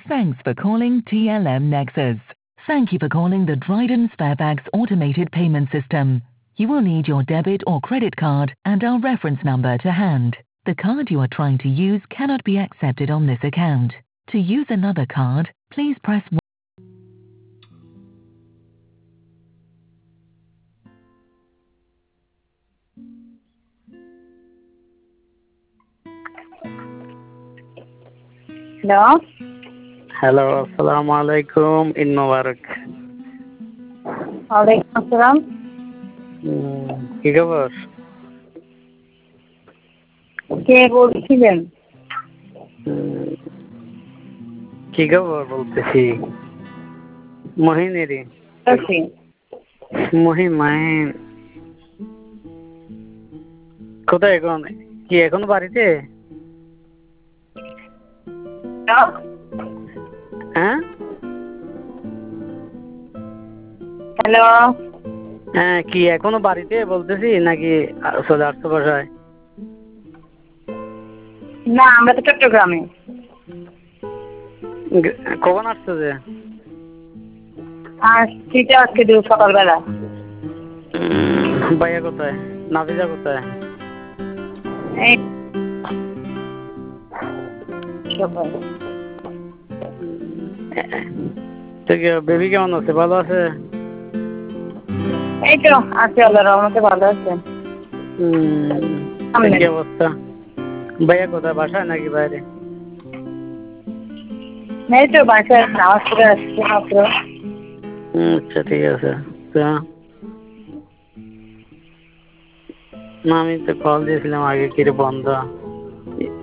Thanks for calling TLM Nexus. Thank you for calling the Dryden Sparebags automated payment system. You will need your debit or credit card and our reference number to hand. The card you are trying to use cannot be accepted on this account. To use another card, please press 1. Hello hello, আসসালামু আলাইকুম। ঈদ মোবারক। ওয়ালাইকুম আসসালাম। কি খবর? কে বলছিলেন? কি খবর বলতেছি মহিনেরই। মাহিন কোথায় এখন? কি এখন বাড়িতে? হ্যাঁ হ্যালো, হ্যাঁ, কি এখনো বাড়িতে বলতেছি নাকি চলে আসছো বাসায়? না আমরা তো চট্টগ্রামে। কখন আসছো যে? আসছি তো আজকে সকালবেলা। ভাইয়া কোথায়? নাফিজা কোথায়? এই সকাল। বেবি কেমন আছে? ভালো আছে? এই তো আছে, আল্লাহর রহমতে ভালো আছে। কি অবস্থা? ভাইয়া কোথায়, বাসায় নাকি বাইরে? এই তো বাসায় নামাজ পড়ে আসছি মাত্র। আচ্ছা, ঠিক আছে। না, আমি তো কল দিয়েছিলাম আগে, কি রে বন্ধ।